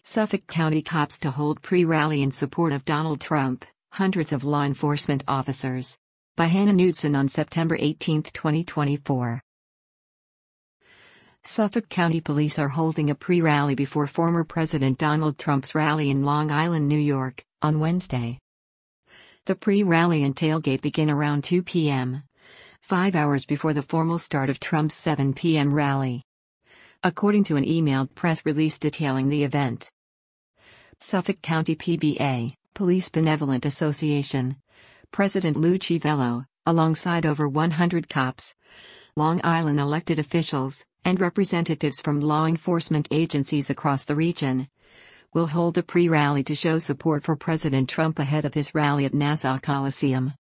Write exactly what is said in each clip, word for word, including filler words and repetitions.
Suffolk County cops to hold pre-rally in support of Donald Trump, hundreds of law enforcement officers. By Hannah Knudsen on September eighteenth, twenty twenty-four. Suffolk County Police are holding a pre-rally before former President Donald Trump's rally in Long Island, New York, on Wednesday. The pre-rally and tailgate begin around two p m, five hours before the formal start of Trump's seven p m rally, according to an emailed press release detailing the event. Suffolk County P B A, Police Benevolent Association, President Lou Chiavello, alongside over one hundred cops, Long Island elected officials, and representatives from law enforcement agencies across the region, will hold a pre-rally to show support for President Trump ahead of his rally at Nassau Coliseum.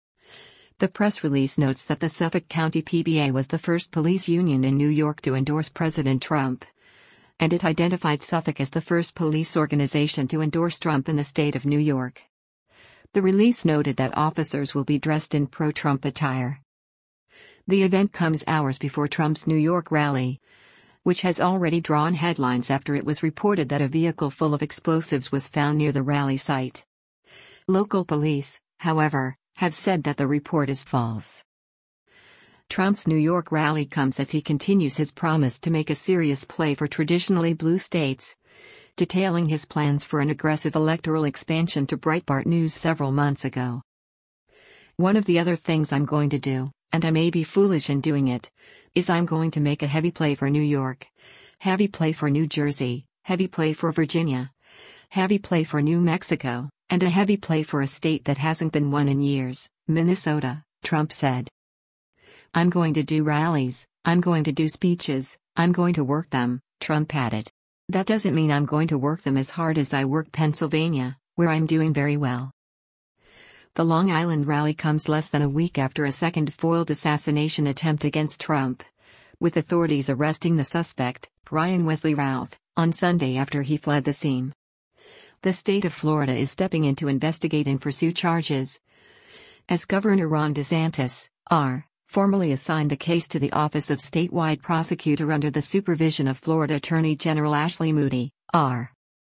The press release notes that the Suffolk County P B A was the first police union in New York to endorse President Trump, and it identified Suffolk as the first police organization to endorse Trump in the state of New York. The release noted that officers will be dressed in pro-Trump attire. The event comes hours before Trump's New York rally, which has already drawn headlines after it was reported that a vehicle full of explosives was found near the rally site. Local police, however, have said that the report is false. Trump's New York rally comes as he continues his promise to make a serious play for traditionally blue states, detailing his plans for an aggressive electoral expansion to Breitbart News several months ago. "One of the other things I'm going to do, and I may be foolish in doing it, is I'm going to make a heavy play for New York, heavy play for New Jersey, heavy play for Virginia, heavy play for New Mexico, and a heavy play for a state that hasn't been won in years, Minnesota," Trump said. "I'm going to do rallies, I'm going to do speeches, I'm going to work them," Trump added. "That doesn't mean I'm going to work them as hard as I work Pennsylvania, where I'm doing very well." The Long Island rally comes less than a week after a second foiled assassination attempt against Trump, with authorities arresting the suspect, Brian Wesley Routh, on Sunday after he fled the scene. The state of Florida is stepping in to investigate and pursue charges, as Governor Ron DeSantis, R., formally assigned the case to the Office of Statewide Prosecutor under the supervision of Florida Attorney General Ashley Moody, R.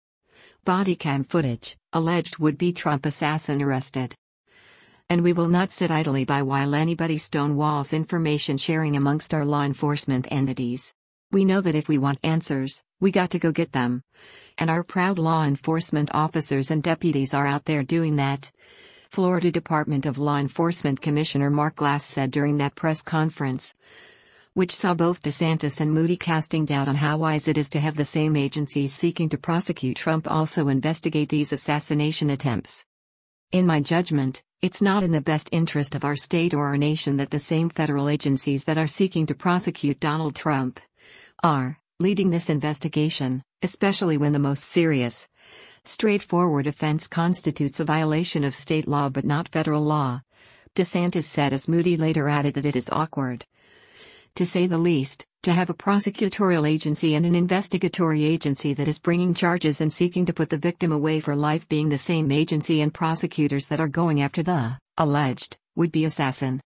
Body cam footage, alleged would-be Trump assassin arrested. "And we will not sit idly by while anybody stonewalls information sharing amongst our law enforcement entities. We know that if we want answers, we got to go get them. And our proud law enforcement officers and deputies are out there doing that," Florida Department of Law Enforcement Commissioner Mark Glass said during that press conference, which saw both DeSantis and Moody casting doubt on how wise it is to have the same agencies seeking to prosecute Trump also investigate these assassination attempts. "In my judgment, it's not in the best interest of our state or our nation that the same federal agencies that are seeking to prosecute Donald Trump are leading this investigation, especially when the most serious, straightforward offense constitutes a violation of state law but not federal law," DeSantis said, as Moody later added that it is awkward, to say the least, to have a prosecutorial agency and an investigatory agency that is bringing charges and seeking to put the victim away for life being the same agency and prosecutors that are going after the alleged would-be assassin.